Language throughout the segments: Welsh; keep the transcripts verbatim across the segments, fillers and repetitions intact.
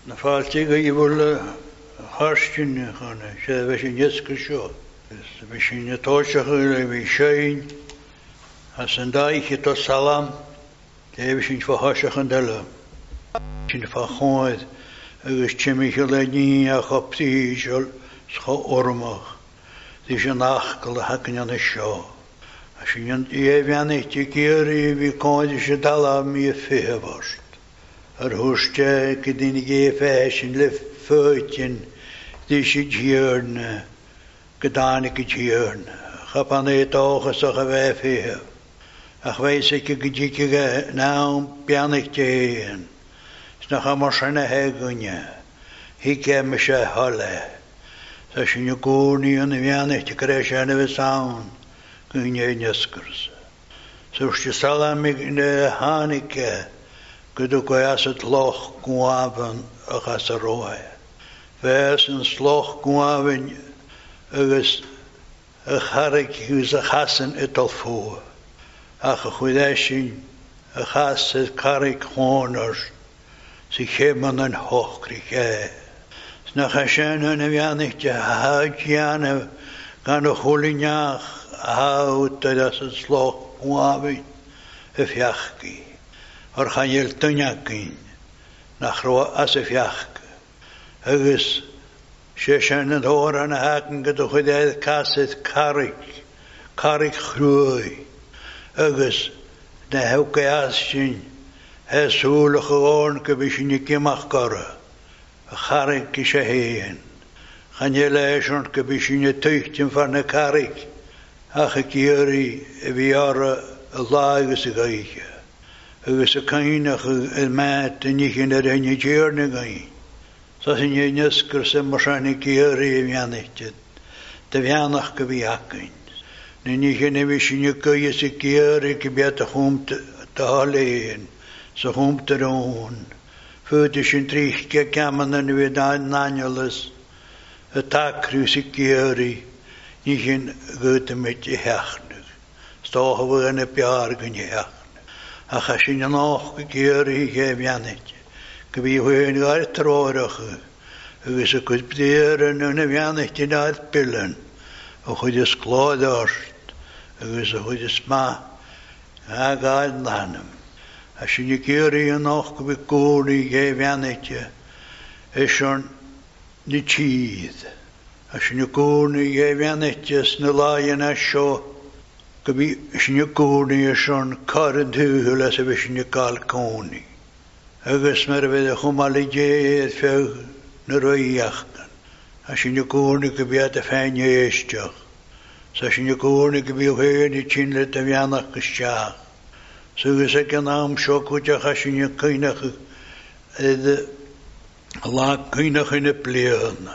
Na fáiltíige í bhfuil háircin chuna sé bheith sin nesca seo. Bhí sin na tóiseach le bhí séin as an daiche to salam déh sin fa háiseach an deile. Sin fa cháid agus tíimiche le ní a choptaí seol scho ormach. Dí sin nach go le hacan an seo. A sin an éhheannacht tí géirí bhí cáide sé dala mí fithe bhast. Ar thuaiste go dtí gé fé sin le fóitin dí sé díorna go dána go díorna. Chapan é dáchas a bheith fithe. Ach bheith sé go ddíige ná beannacht éan. Sna cha mar sinna heganne. Hí cé me sé thola. Sa sin na gcónaí an bheannacht go rééis sena bheith saon go né nescars. Suirte salamig na hánice go do go as het loch gwaven agus a roe. Vers een sloch gwaven agus a charik hús a chasen het al voor. Ach a chuidesin a chas het charik honors si cheman an hochkrik e. Snach a sen hun a vianich a haadjane gan a cholinach hout dat as het sloch gwaven a fiachki. Ar chael tuneacin nach ro as a fiach. Agus sé sin an hór an a hacan go do chuid éad casit caric, caric chrúi. Agus na heuca as sin he súlach a orn go bhí sin i cimach gara. A caric is a héan. Chael éisiont go bhí sin i tuchtin fan na caric. Ach a géirí a bhí ara a lágus a gaiche. Agus a cainach a mát a níchin ar a nídéirna gain. Sa sin é nescar sa mar sanna géirí a bheannacht. Da bheannach go bhí acain. Na níchin a bhí sin a gaias a géirí go beat a chumta a háléin, sa chumta rón. Fúta sin tríchce ceaman na bhí náneolas a tacrú sa géirí níchin gúta mit i heachnach. Stácha bhfuil na bear gan i heach. A cha sin an ách go géirí ché bheannacht. Go bhí chuin gáir tróirecha, agus a chud bdéan na bheannacht in áid billan, a chud is cládást, agus a chud is má a gáid lánam. A sin i géirí an ách go bhí cónaí ché bheannacht, is an na tíad. A sin i cónaí ché bheannacht na láin a seo, go bhí sin i cónaí is an caran thuúil as a bhí sin i gáil cónaí. Agus mar a bheith a chumála déad feh na roiíachgan. A sin i cónaí go bhí a féin éisteach. Sa sin i cónaí go bhí héin i tin le a bheannach go steach. Sugus ag an am seo chuteach a sin i cainach a lá cainach in na bliana.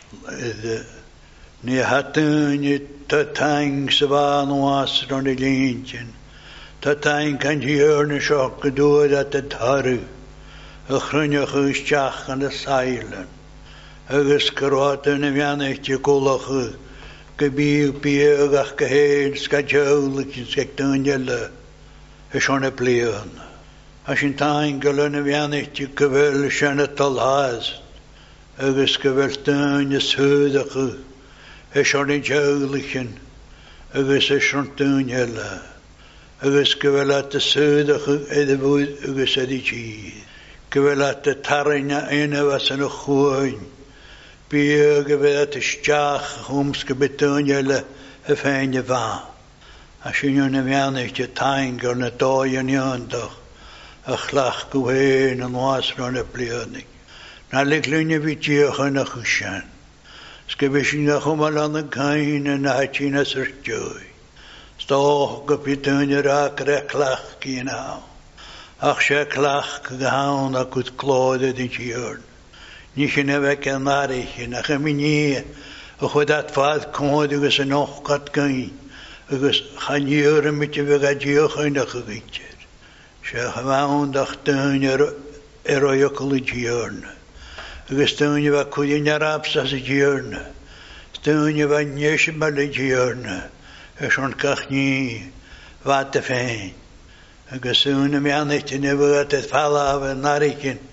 Ní hatúine tá taing sa bhán was ron i líontin. Tá taing can díorna seo go dúad at a tarú. A chruneach ústeach an a sailan. Agus go ráta na bheannacht i golacha go bíú bíagach go héin sca deolachin sca dúine le a seo na bliana. A sin taing go le na bheannacht i go bhfuil sena talhás. Agus go bhfuil dúine súdacha is an i deolachin, agus is an dúine le. Agus go bhfuil at a súdacha iad a bhúd agus iad i tíad. Go bhfuil at a tarine inamh as an a chuáin. Bí go bhfuil at a steach chums go bhfuil dúine le a féin a bhá. A sin na bheannacht a taing ar na dáin iondach a chlach go héin an was ran a blianaig. Na le glúine bhí díocha na chusean. Ska bhí sin a chumal an a gain a na hatín as ar dúi. Stách go bhí dúine rach ar a chlach cían á. Ach sé chlach go hán a chud cláide din tíorn. Ní sin a bheith an áirichin a chumi ní a chud at fád cóid agus an ochgat gain agus chaníor a mit a bheith a díocha in a chugitir. Sé chamándach dúine ar oiocol i díorna. Agus dúine bheith chuidin arabs as a díorna. Dúine bheith néisimal i díorna. Is an cach ní bhat a féin. Agus úna meannacht in a bhut a falla a naricin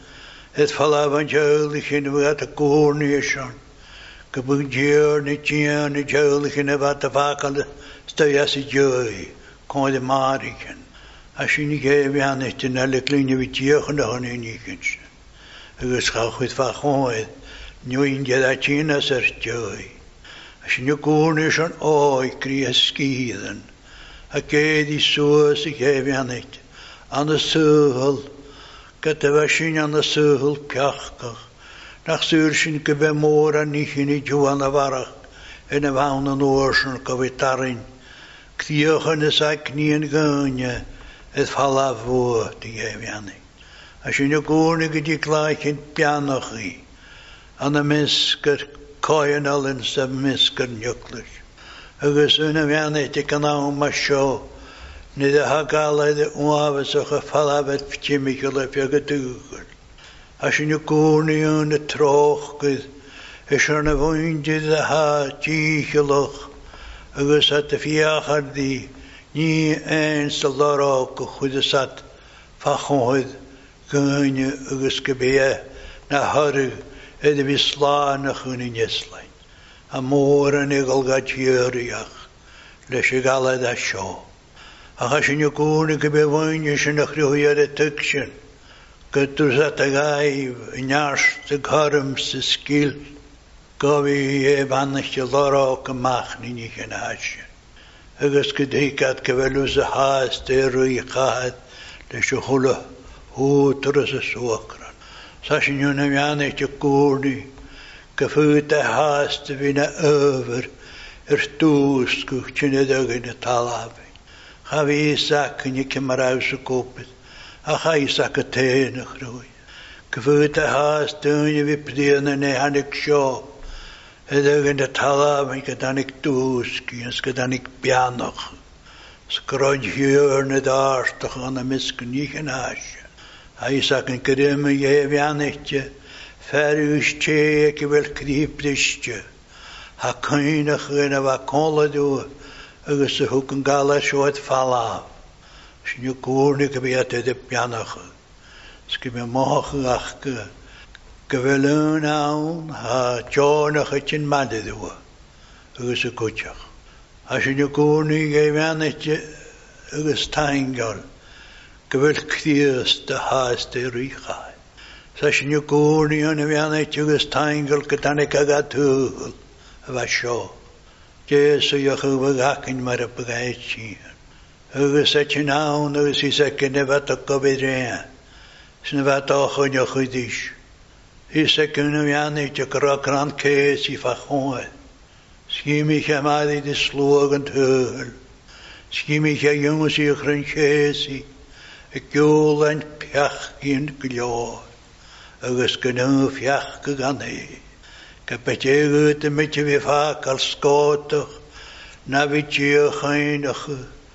het falavan jeulich in wat a koornieshon. Gebugjeer ni tien ni jeulich in wat a vakal stoyasi joy. Kon de mariken. Ashini geef aan het in alle kleine witjechen de han in ikens. Agus ga goed van gewoon. Nu in je China ser joy. Ashini koornieshon oi krieskiden. Akedi soos ik geef aan het. Aan de zeugel. Katavashin aan de zeugel pjachkach. Nach zuurshin kebe mora nichini juana varach. En een wounen oorschen kavitarin. Kdiochen is a knien gunje. Het falla voor te geven aan ik. Als je nu koning die gelijk in pianochi. Aan de misker koeien al in zijn misker nuklis. Agus una vianne te kanau masho. Ne de hakala de uave so gefalla vet pchimikele pjagaduger. Als je nu koning aan de troog. Is er een wondje de ha tjigeloch. Agus had de viacher die. Niet eens de lorok goede zat van kun je agus gebeuren naar haar en de wislaan naar hun jeslein. Amor en egal gatjeriach, lesje gala da show. Als je nu koning gebeuren je ze nog de tukschen, kunt u zat de gai njaars de garmste skil, gavi je vanige lorok mag niet genaasje. Agus gedeikat keveluze haast de ruiqaat de shkhula hu trus suakran sashin yunamiane te koordi kefute haast vina over ertus kuchine dagene talabe khavi sak ni kemaraus kopet a khai sakatene groei kefute haast dunje vipdene ne hanik sho. Edig in de tala, ik dan ik toeski, ik dan ik pianoch. Skrood hier ne daar, toch aan de misken niet een haasje. Hij zag een krimme je wianetje, verusje, ik wil krieplisje. Ha kuinig in wat kolle doen, ik is ook een gala soort valaf. Als je nu koornig bij de pianoch. Skip me morgen achter. Gewillen aan, ha tjona getjen madde doen. Ugus een kutjach. Als je nu koning geeft aan het je, ugus taingal. Gewil kriest de haast de richa. Als je nu koning aan het je, ugus taingal, ketanik agatugel. Was zo. Jesu je gewaken maar op geitje. Ugus het je naam, ugus is ik in de wat ook gebeuren. Zijn wat ook in je goedisch. Is ik kunnen we aan het je krakran kees van gewoon. Schiem ik hem aan de slogend heul. Schiem ik hem jongens hier geen kees. Ik joel en pjach in gloor. Agus kunnen pjach gegaan he. Ik heb het je uit met je weer vaak als skotig. Na weet je geinige.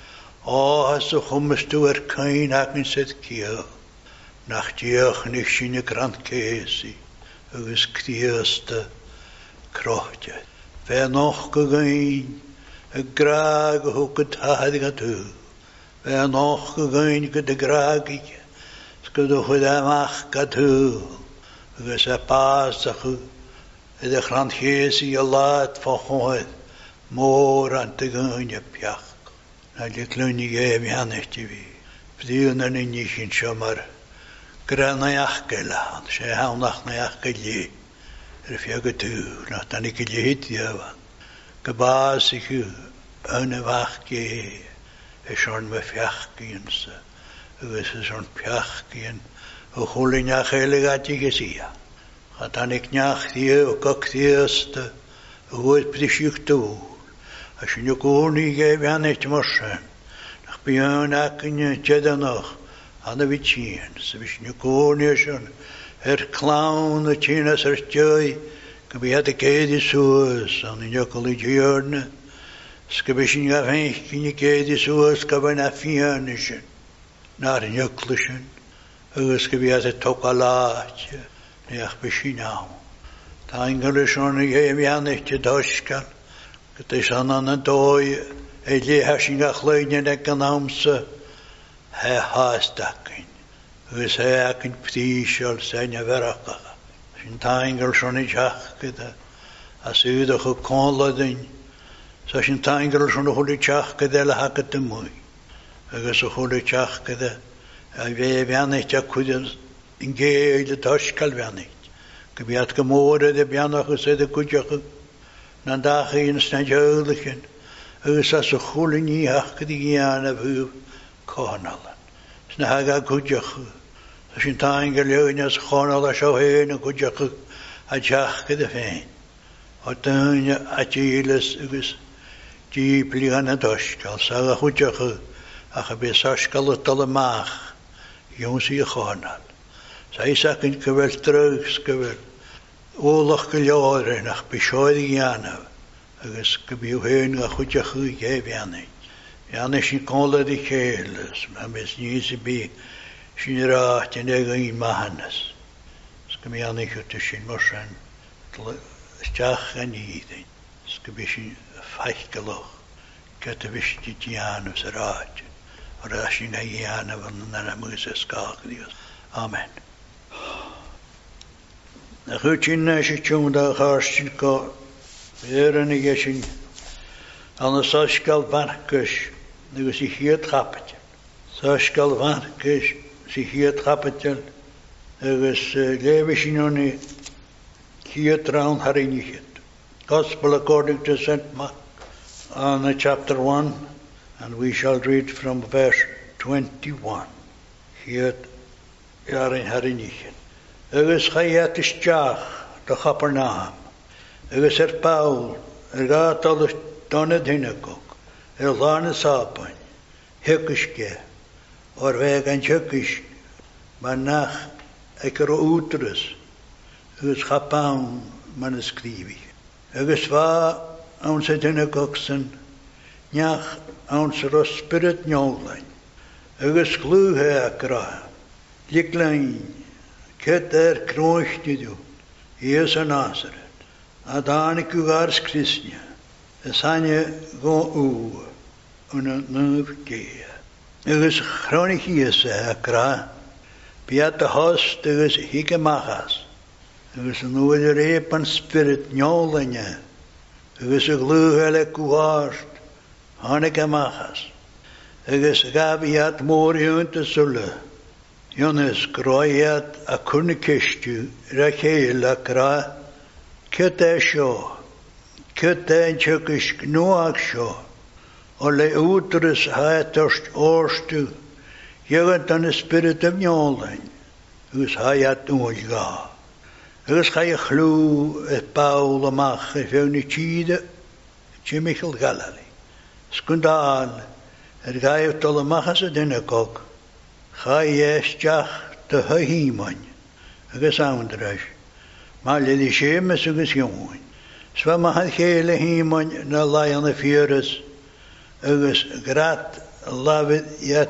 Oh, als ze komst door kein haken zet kiel. Nacht je niet in je krant kees. Agus krieste krochtje. Ver nog gegaan, een graag ook het hadige toe. Ver nog gegaan, de graagje, skede goede mag toe. Agus a paasige, de grandgeest je laat van God, moor aan te gaan je pjach. Na die kleine geef aan het je wie. Vdienen in je geen zomer. Granajach gelaan, ze hou nog najach gelje. Er fjage tu, nog dan ik gelje hit jawan. Gebaas ik u, een wachtje, is zo'n me fjachkien se. U is zo'n fjachkien, u goele njach elegat je gezia. Gaat dan ik njach die, u kak die eerste, u goed prisjuk toe. Als je nu koning geef aan het morsen, nog bij een akkenje tjeda nog. Aan de witschien, ze wist nu koningen, her clown, de China sertjoi, que bij het kede soos, aan de jokkele jurne, ze wist niet af heen, je kede soos, que bij na fianischen, naar een jokkelen, dus que bij het tokalaatje, neach beschinau. De engelen schon je aan het doschkan, het is aan een dooi, het je hashinga kleine de kanamse. Hij haast dakken. agus hakin ptíisiol saine verachcha. Sin taingal shoni chachkida, as uda chu conladin, sa sin taingal shoni chuli chachkida la hakata mui. Agus a chuli chachkida, a ve vianich a kudin in geide toshkal vianich. Gebiat gemore de bianach is de kudjach, nan dachi in snadjoulichen, agus as a chuli ni hachkidi giana vu kohanalan. Sna haga kudjach, sin taingal joinas chonal a shohein a kudjach a chachkida fein. O tunya a jilis agus ji pliana toshkal, sa a kudjach a chabesaskal talamach, jonsi a chonal. Zij zeggen geweld terug, geweld. Oorlog geloren, nach beschouwing jaren. Dus gebied heen, een goedje goed geven jaren. Jaren is een kolle die keels, maar met niet zo bij, zijn raad en eigen in mahanes. Dus gebied jaren niet goed te zien, maar zijn stach en iedereen. Dus gebied zijn vijf geloof. Ik heb de wist die jaren op zijn raad. Maar als je naar jaren van naar moet je schakelen. Amen. Na chutin sé túnda chásin go éanna sin an sáiscail bhancas agus i chiad chapatil. Sáiscail bhancas sa chiad chapatil agus léimh sin óna chiad rán harínichiad. Gospel according to Saint Mark, on chapter one, and we shall read from verse twenty-one. Chiad Yarin harínichiad. Agus chayat isteach do Capernaum. Agus er Paul, er gaat al donna dinnekok, er lana sapain, hekkiske, or weg an hekkisk, maar nach ek er outrus, agus chapaun man skrivi. Agus va onze dinnekoksen, njach onze ros spirit njollein. Agus gluhe akra, liklein, Ket er kroonchti du, Jesu Nazareth, Adanik ugars Christnia, Esanje go u, una nuv gea. Agus chronik Jesu akra, Piat de host, agus hige machas, Agus nu de repan spirit njolanya, Agus a gluhele kuharst, Hanike machas, Agus gabiat moriun te sulle, Jonas groiad a cwrnicestu racheil a gra, cyda sio, cyda yn tygysg nuag sio, o le útras haetost orstu, jögant an y spirit of njolain, ys hayat úlga. Ys chai chlw y bawl amach y fewn i tîd y Michael Galali. Sgwndal, er gaif dol amachas y dynagog, Chai estiach de hymon, agus aundras, maar lili shemes agus jongen. Zwa ma had gele hymon na layan fieres, agus grat lavid yat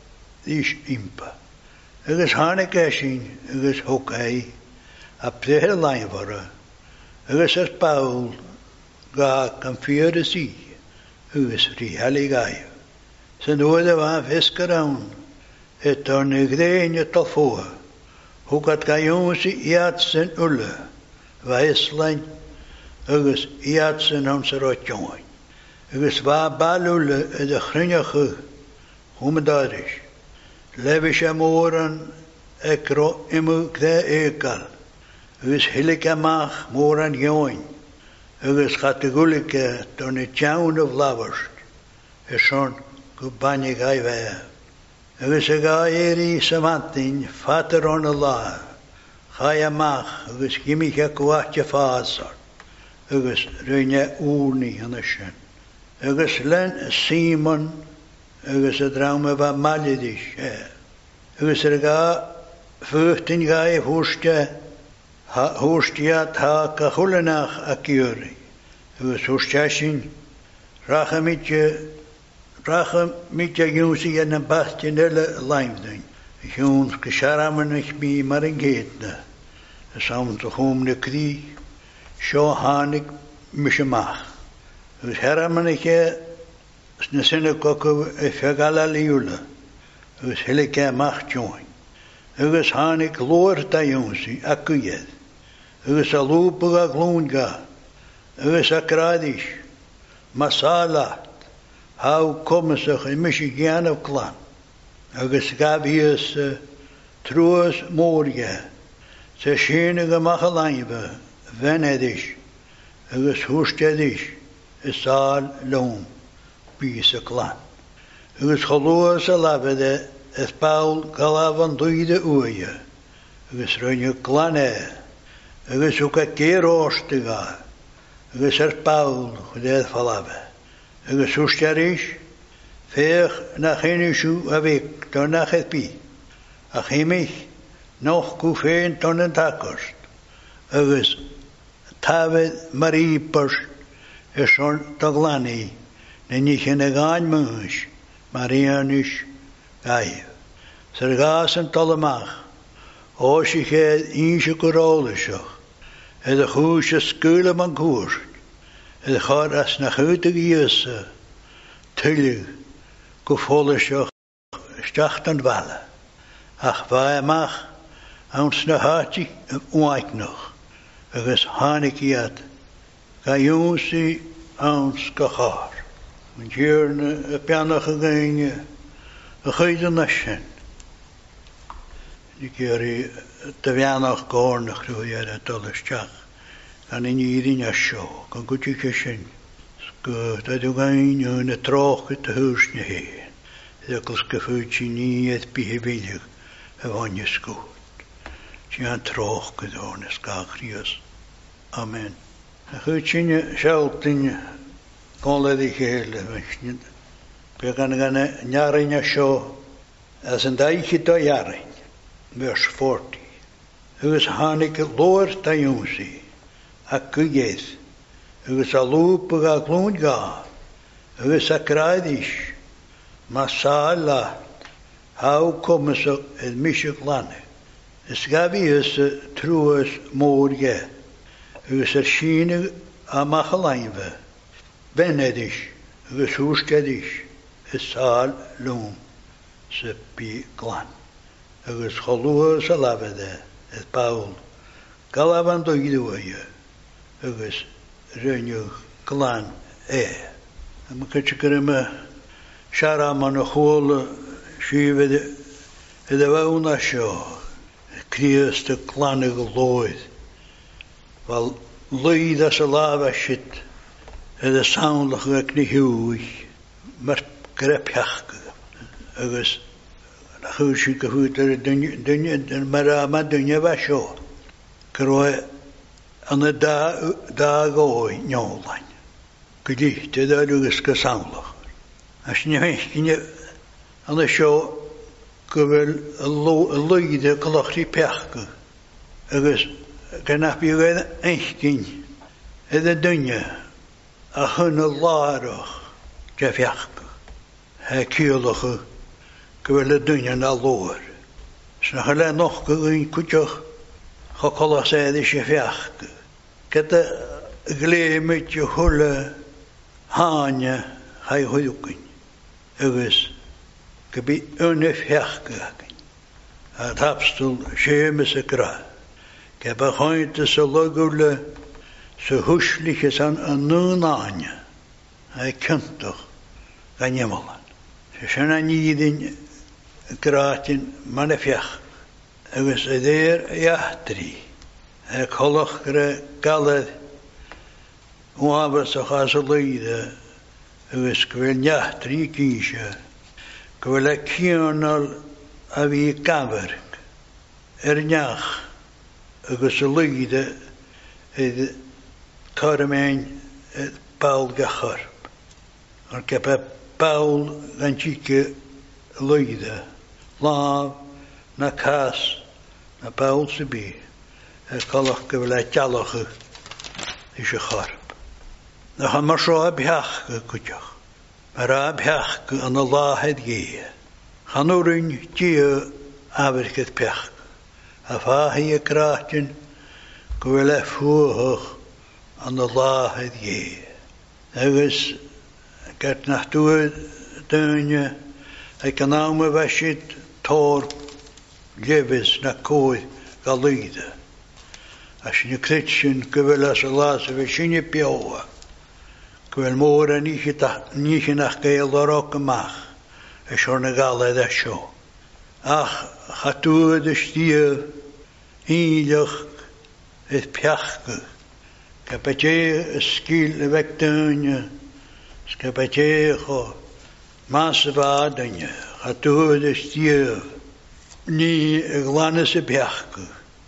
is impa. Agus hanek esin, agus hokai, a plehe lain vara, agus as Paul ga kan fieres i, agus ri haligai. Sen oede wa fiskeraun, Het er een greenje tot voor. Hoe gaat gajonsi iatsen ulle. Wijslein. Agus iatsen onze rotjongen. Agus wa balulle de grinjige. Hoe me dat is. Levis amoren. Ekro imu gde ekal. Agus hilike mag moran join. Agus gaat de gulike door een town of lovers. Es schon kubani gai wei. Agus a gairi samantin, fater on a la, chaya mach, agus gimich a kuatja fasar, agus rynja úrni an a shen. Agus len Simon, agus a draume va malidish, agus a ga fuchtin gai hústja, hústjat ha ka chulenach a kiuri, agus hústjashin, rachamitje, Pracha mitja junsi en een bastinelle lijmding. Juns gescharamen ik bij maar een geetne. Samen te komen de krie. Zo hanik misje mag. Dus heramen ik je. Sne sinne kokken e fegala liule. Dus hele ke mag join. agus hánig lór da jónsi a gwyedd, agus a lúbag a glúnga, agus a gradis, masalat, hau comasach i misi gian of glan, agus gabias uh, trúas mórge, se sínig a machalaiba, venedis, agus hústedis, is sál lóm, bís a glan. Agus chalúas a labede, es Paul galavan duide uaia, agus rönju glane, agus uka géróstiga, agus er Paul chudead falabe, agus hústeris, fech nach hinisú a vik, don nach het bí, a chimich, noch gu féin ton an takost, agus tafed marípers, is son taglani, ne nich in a gain muis, Marianish gaif. Ser gas an tolamach, o si ched inse gorólisach, ed a chús a skúla man kúst, ed a char as na chúta gíasa, tuilig go fólisach stacht an wala, ach vai amach, ans na háti uaik noch, agus hánig iad, ga jónsi ans ga char. Yn dyrn y pianach y gain y chyd yn asyn. Ni gyri dy fianach gornach rwy ar y dolysdiach. Gan yn iddyn asio, gan gwti cysyn. Sgwyd a dy gain yn y troch y hwrs ni hen. Ydych gyffwyd si ni eith bihefilig y fan y sgwyd. Si an troch gydon ysgach rios. Amen. A chwyd sy'n sialtyn Conle di hele, weet we gaan gaan jaren show as een daigje to jaren, vers forty. Uws hanik loor ta jonsi, akkujes, uws alupe ga kloon ga, uws akradish, masala, hou komen ze het misje lane. Es gabi is truus morge, uws er schiene amachalainwe. Venedish, agus hústedish, is sál lúm, se bí glan. Agus cholúa sa labede, is Paul, galavan do iduaia, agus rönju glan e. Am kachikarim shara man hol shived edavauna sho, krieste glanig loid. Val luida sa lava shit. Het is soundelijk ook niet heel, maar krepjach. Agus, goed zie ik goed er dunje, maar maar dunje was zo. Krooi aan de dag dag ooi njolan. Gedicht, dat doe ik gesoundelijk. Als je niet je aan de show gewel loide klachtie pechke. Agus, kan af je gaan echtien. Het dunje. A hun a lárach de fiachca. He ciolacha go bhfuil a duine na lór. Sna cha le noch go gún cúteach cha colas éidir sé fiachca. Geta gléimid de thula háine ha chuúcain. Agus go bí una fiachca again. A tapstul sémas a gra. Ge ba chainte sa lagúla so húslich is an an núnáine a cyntach gan jemalan. Se sy'n an íðin grátin manna fiach agus a dhéir iahtri a cholach gra galad uabas a chas a leide agus gwyl iahtri gíse gwyl a cianal a bhí gavarg er neach agus a leide id Carmen Paul gachar. Ar kepa Paul ganchike loide. Lav na kas na Paul sebi. Er kalach gewela tjalach is je garp. Na ha mar so abhach kutjach. Mar abhach an Allah het ge. Hanurin tie averket pech. Afa hier krachten gewela fuhoch an Allah het ge. Agus get nach toe dunje. Ik kan nou me washit tor levis na koi galida. As je kritschen gewillas laas we shinje pioa. Gwel mora niet niet nach geel dorok mag. E shorne gale da sho. Ach, hatu de stier hielig het pjachke. Kapetje skil wektunje. Skapetje go. Masvaadanje. Hatu de stier ni glanese pjachke.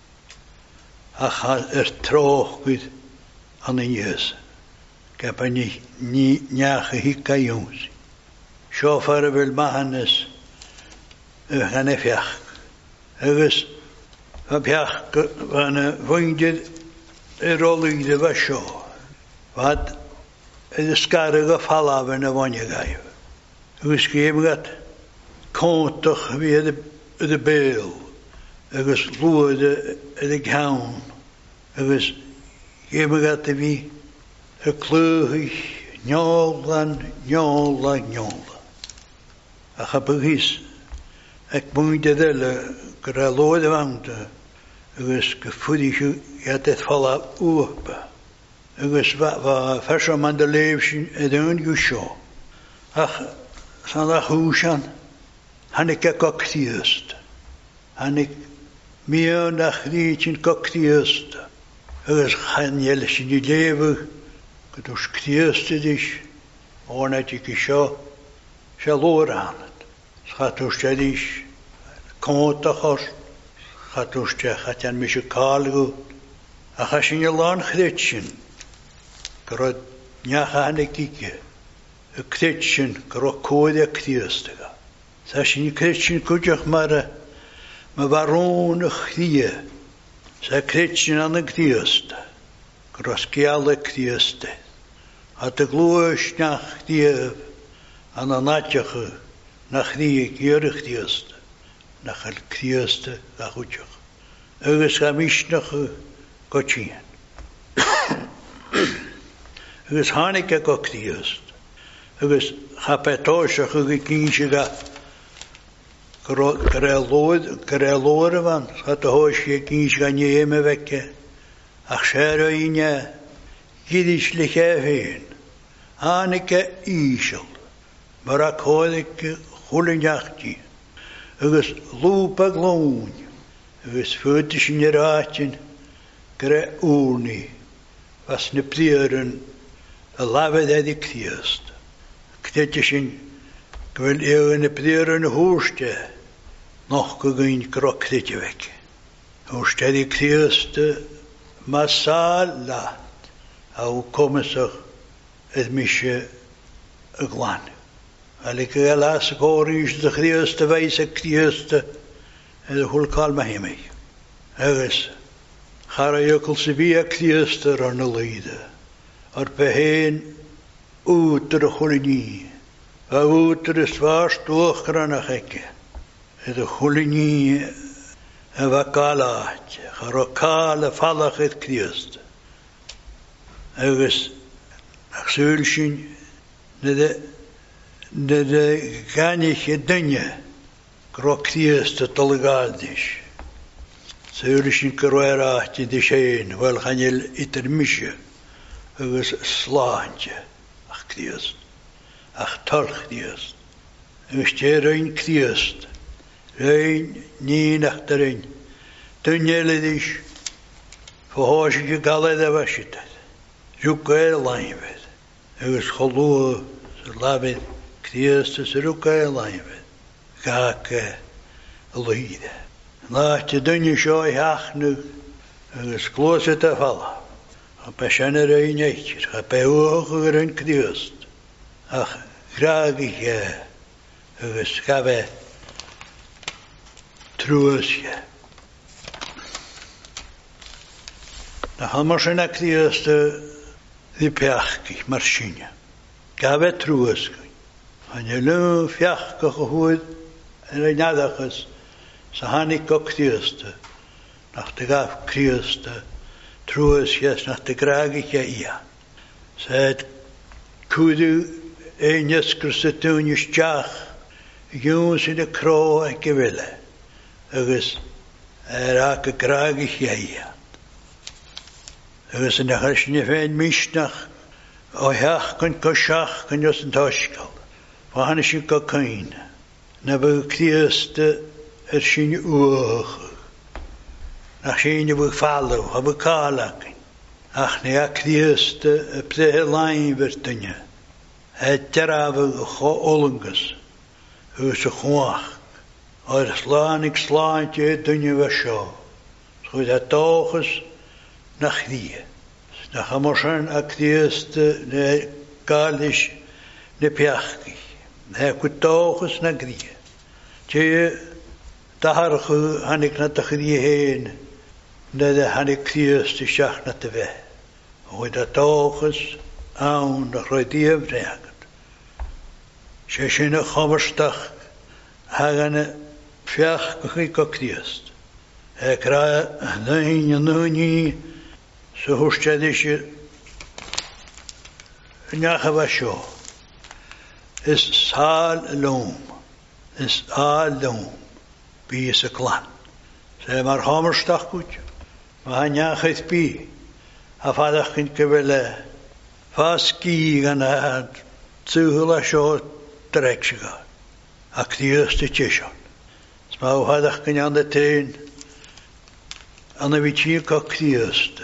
Ach, er troog goed aan een jes. Ik heb er niet, niet nagehikka jongens. Chauffeur wil mahanes. We gaan even jacht. Er is op jacht van een vriendje. Er rolde de was zo. Wat de skare gevallen van de wanneer geven. Er is gegeven dat kontig weer de, de beel. Er is loerde de gown. Er is gegeven dat de wie. Een kleurig, njolan, njolan, njolan. Ik heb begis. Ik moet de delen, ik heb loode wangte. Ik is gevoedig, ik had het vallen open. Ik is wat versen aan de leven en de ongescho. Ach, zijn dat huisje, han ik een koktiest. Han ik meer nach rietje koktiest. Ik is geen jellis in die leven. Dus ktieste dich, ohne die Kisho, Shaloran. Schatuste dich, Kontachos, Schatuste, Hatan Mishikalgu, Achashin Yalan Kretchen, Grod Nyahane Kike, a Kretchen, Grokode Ktiestega. Sashin Kretchen Kujach Mara, Mavaron Chie, Sa Kretchen an the Ktieste, Groskiale Ktieste. Had de gloos nach die aan de natjige, nach die keurig dieeste, nach het kieeste, nach goedje. Er is gemischnige kotschien. Er is hanike koktiest. Er is gapetosje gekinsje Kreloor van, gaat de hoosje kinsje niet meer wekken. Ach, scheroïne. Jiddisch heen. Haneke Ischel. Maar ik hoorde ik goede nachtje. Er is lopen gloon. Er is voetisch in je raadje. Kre oornie. Was ne prieren. Een lave dat ik eerst. Ktetjes in. Ik wil even ne prieren hoorste. Nog gegeen kroktetje weg. Hoorste ik eerst. Masala. Au komen zich het misje glan. Al ik helaas hoor is de grootste wijze grootste en de hulkal mij mee. Er is Harayokelse via grootste ranelide. Er beheen uit de hulini. Uit de zwaar stoogrannegekke. De hulini en wakalaatje. Harokale vallig het grootste. Er is zulchen de de de ganige dingen kroktieste tolgadisch. Zulchen kroera te de scheen wel ganel itermische. Er is slaantje. Ach kriest. Ach tolch kriest. Er sterein kriest. Rein nie nach derin. Tunnelisch. Verhoosje galede washet. Ruka lijnwet. Er is geloe, ze laven, Christus ruka lijnwet. Gake lide. Laat je dunje show hach nu. Er is kloze te vallen. Op een schenere in eetje. Op een hoger in Christ. Ach, graag ik je. Er is gave troosje. Dan gaan we naar Christ. Die pjachkig marschine. Gave troos. En je lu pjachkig gehoord. En je nadages. Ze han ik ook Christen. Nach de gaf Christen. Troos jes nach de gragig ja ia. Ze het kudu een jes Christen is jach. Jongens in de kroon en gewille. agus ar ac y graag i chiaia. Agus yn achos ni fe'n misnach o heach gan gosiach gan os yn tosgal. Fahan ysyn go cain. Na bwg cdiaste er sy'n uwch. Nach sy'n bwg falw, a bwg calach. Ach ni a cdiaste y pdehe lain fyrdynia. E deraf y cho olyngus. Ys y chwach. O'r slanig slain ti dynia fa sio. Sgwyd a dochus na chdi. Na chamorsan a cdiaste ne galish ne piachgi. Ne kwtochus na gdi. Ti daharchu hanik na tachdi heen. Ne de hanik cdiaste siach na te ve. Sgwyd a dochus awn na chroediaf neagad. Se sy'n y chomarstach hagan y fiach gwych go cdiast. E cra nain y nŵni sy hwstiad eisiau niach efo sio. Is sal lwm. Is a lwm. Bys y glan. Se mae'r chomarstach gwyd. Mae niach eith bi. A ffadach yn gyfele. Fas gi gan a tŵhwyl a sio dregsig a. Ac ddiast y tision. Sma o hadach gan an y tein. Anna fi ti coc ddiast.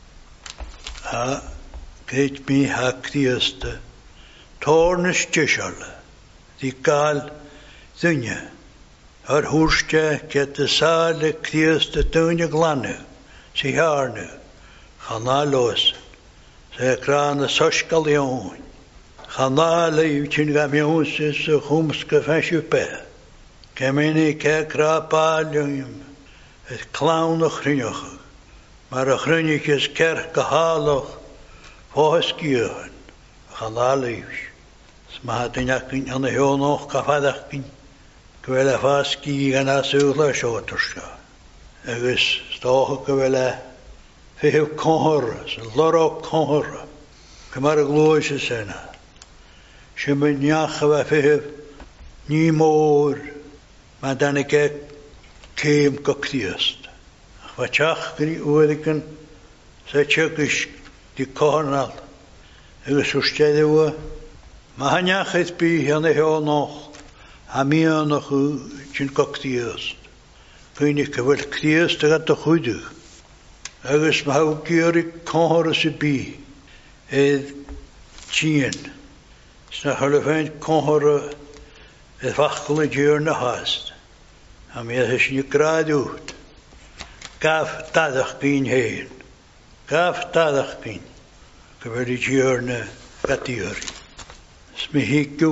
A geit mi hac ddiast. Tornys tision. Di gael ddynia. Ar hwrste get y sal y ddiast y dynia glanu. Si harnu. Chana los. Se gran y sosgal iawn. Chana le yw ti'n gamiwn sys y chwmsga fasio pe. Cemini ce cra paliwm. Et clawn o chrynioch. Mae'r o chrynioch ys cer gahaloch. Fos gyön. Chana le yw. Sma hadyn ac yn anna hionoch gafadach gyn. Gwela fas gy gan a sŵla siotorska. Agus stoch gwela fyhyw conhora. Sy'n loro conhora. Cymar y glwys y sena. Sy'n mynd niach efo fyhyw ni môr. Mae dan y ge cym gocdiast. Ach fa tiach gyn i wydigan sa tiagys di cornal. Agus wstedd yw. Mae haniach eith bi hyn e hionoch. A mi anoch yw ti'n gocdiast. Gwyn i cyfel cdiast ag at y chwydig. Agus mae hw gyr i conhor ys y bi. Edd tîn. Sna hylifein conhor edd fachgol y gyr na hast. A mi edd hys ni grad wt. Gaf dadach gyn hyn. Gaf dadach gyn. Gyfer i gyr na gadiori. Smi higw.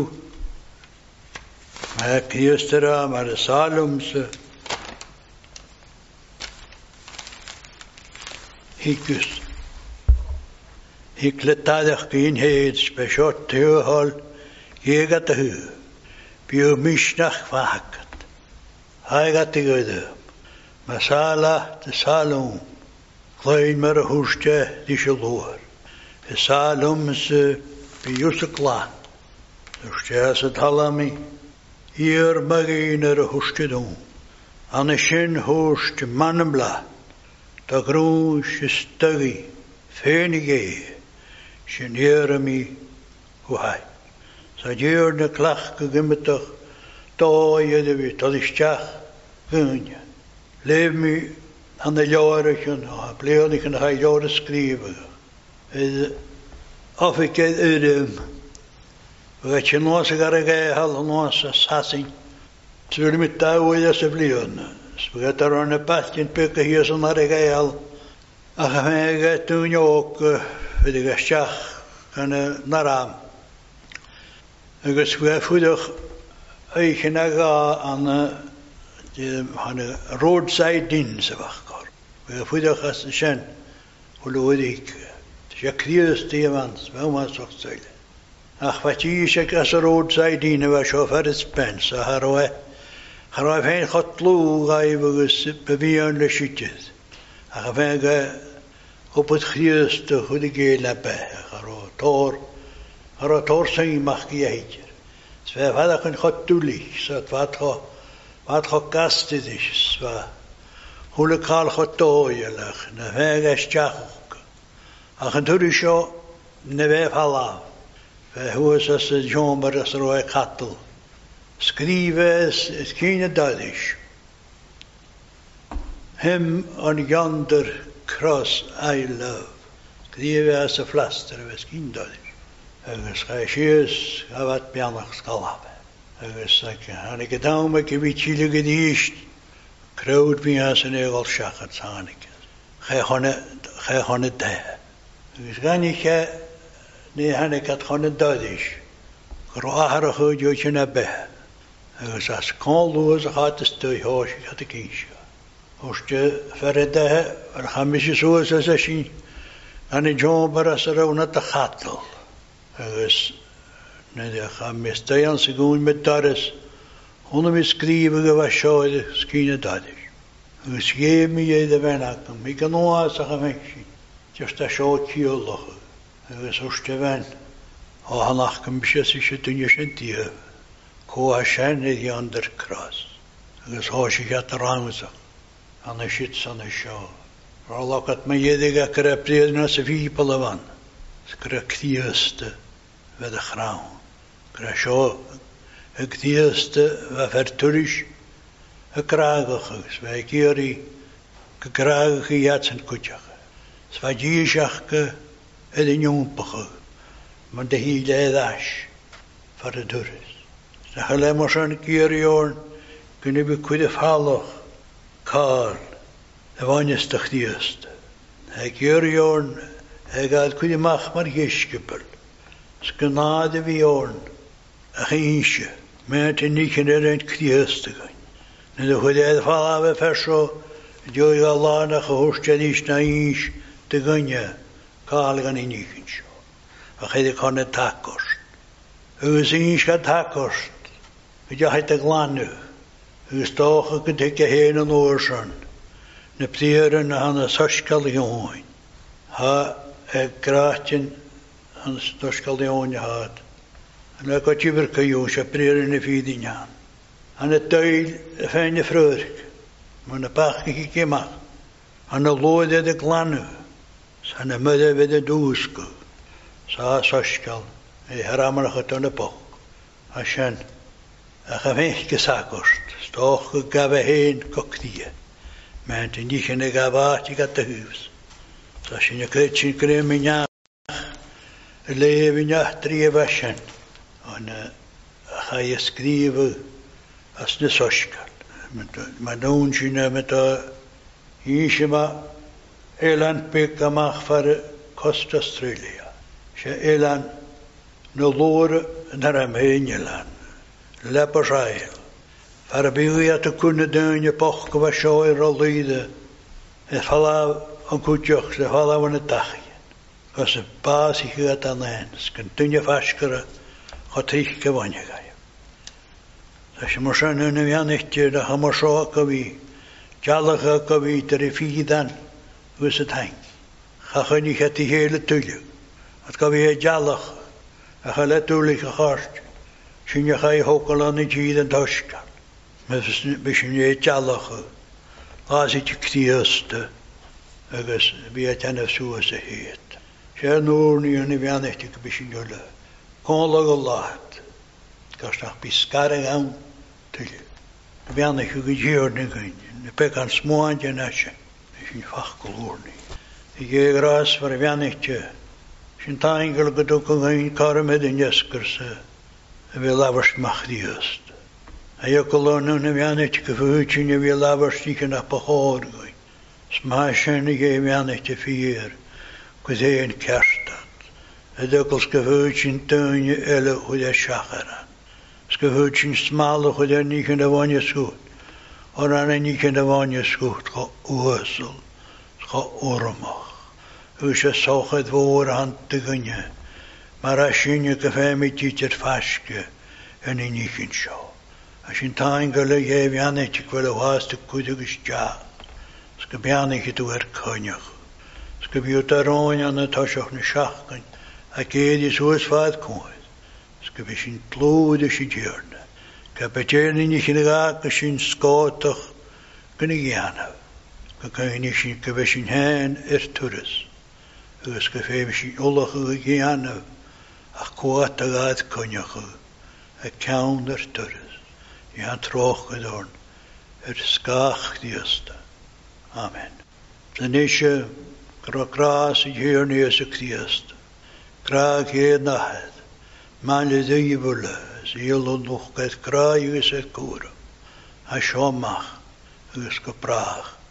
Mae cdiastera mae'r salwm sy. Higws. Higletadach gyn heid spesiot teohol iegat y hyw. Biw misnach fahagat. Haigat i gydym. Mae sala dy salwm. Glain mae'r hwste di sylwar. Y salwm sy biws y glan. Hwste as y talami. I'r magyn yr hwste dŵm. Anna sy'n hwste man ymla. Da grúis is stugi, fénig é, sin éarami huhai. Sa dhéir na clach go gimmitach, dó iad vi talisteach gynja. Leif mi an na leorach yn, a bleonig yn hai leor skrifa. Yd ofig eid yrym, Gat je nog eens gaan halen, nog eens sassing. Ze willen met touwen dat ze vliegen. Ze gaat daar aan de past in pikken hier zo naar de geil. Ach, hij gaat toen ook voor de gastjach en naar aan. Ik was voedig eigenaar aan de roadside diensten wakker. We voedig als een schen, hoe ik. Je kriest die mans, wel maar zo zeggen. Ach, wat je zegt als een roadside diensten was zo ver het spens. Haroe, haroe geen god loog even bewezen de shitjes. Ach, wij op het kriest de goede gele bij. Haroe tor, haroe tor zijn mag je heetje. Ze hadden geen god toelig, zo het wat go Wat gokastidis va hule kal khotoyelach na vegastjach ach enturisho ne vefala ve huesas jombaras roe katel skrives skine dadish him on yonder cross I love skrives a flaster ve skin dadish agus khashies avat pianach skalabe agus sak hanik gedaume ke vichile gedist crowd bí as an égal seachad sánig ché chone ché chone de agus ganni ché ní hanik at chone dodis gro ahar chu jo chena be agus as konluos hat es tu hosh hat de kish hoste ferede ar khamish soos as sin ani jo barasarona ta khatel agus ne de khamis tayan segun met dares Hon mi skrivige var sjöde skine dadish. Us ge mi je de venakam. Mi kan oa sa khamekshi. Just a shot kiolloch. Us osteven. Ha hanach kan bishes ich tunjeshen tie. Ko a shen e yonder cross. Us hoshi gat ramsa. Ana shit sana sho. Rolokat me jedega kreptedna se vi palavan. Skrektieste ved de graun. Krasho Ik die eerste wat verturisch gekraagig, wij kiri gekraagig jatsen kutjag. Zwadjishachke en de jonpige, maar de hele dash voor de deurs. Zeg alleen maar zo'n kiri kunnen we kunnen vallen, Karl, de wanneer die eerste. Hij kiri hij gaat kunnen mag maar geskepel. Skenade wie oorn, a geintje. Met een niet in het krieste gaan. En de goede vallen we verso, die je Allah na gehoorst is na eens te gaan. Kaal gaan in niet zo. We gaan de kan het takost. We zien het takost. We gaan het glanu. We stoken het dikke heen en oorzaam. Ne ptieren aan de soskalion. Ha het krachtjen aan de soskalion had. En ik had je weer gejoos, je preren in vierdien. En het tuil van je vroeg. Maar een paar keer gemaakt. En de loode de klanu. En de moeder bij de douske. Zo soskal. En de heramer gaat aan de pok. Als je een gevecht gezakost. Stoch gaven heen koktieën. Maar toen die geen gavat, je gaat de huis. Zoals je een kleedje kreeg met je. Leven je drie wassen. En ga je schrijven als de soskal. Maar doen ze nu met de Yishima elan pekamach voor Costa-Australia. Ze elan no lore naar Armenië. Leperzail. Voor bij te kunnen doen je pochke was zo in rolide. Het vallen een koetjoch, ze vallen van het dagje. Als een paas ik gaat aan de hand, ze kunnen je vastgeren. Gaat ik gewonnen gaan. Als je maar zo'n een weernichtje, dan gaan we zo kawie, jallige kawie, te refie dan, hoe is het heen? Ga je niet het die hele tulle. Het kawie jallig, en ga let tulle gehaast. Zien je ga je hokel aan het hier en doskal. Met een beetje jallige, als het je knieëste, ergens wie het aan de zoe ze heet. Ze noor nu een weernichtje, een beetje jolle. Konlag Allah. Kast nach biskare gaan te. Ben ik gegeerd en gaan. De pekan smoantje nasje. Is een vakkolor niet. Ik ga gras voor weinichtje. Zijn taingel gedoken gaan kar met een jeskerse. En we lavers mag die est. En je kolon een weinichtje gevoetje en we lavers die naar behoor gaan. Smaasje en je weinichtje vier. Kuzee een kerstdag. Het ook als gevoeltje tuinje elle hoe de schacheren. Als gevoeltje smale hoe de niet in de wanje schoot. En dan niet in de wanje schoot. Ga oersel. Ga ormag. Hoe ze zag het woord aan te gunje. Maar als je je gevecht met je het vastje. En je niet in zo. Als je een taingele geef je aan het je kwelle was te kudig is ja. Als je bij aan het je er konjag. Als je bij het aroon aan het tasje een schachken. Ik heb die zoals wat komt. Ik heb een bloedige jeugd. Kapitein ni chinaga kashin skotach gnigiana. Kakaini shin kabeshin hen erturis. Gus kafebishin olach gnigiana. A quata gad kunyachu. A counter turis. Ja troch gedorn. Er skach diesta. Amen. Zanisha gras hier neus Christ. Graag hier nacht. Man de dibule. Ziel nog het kraai is het koer. A shomach. Gus gepraag.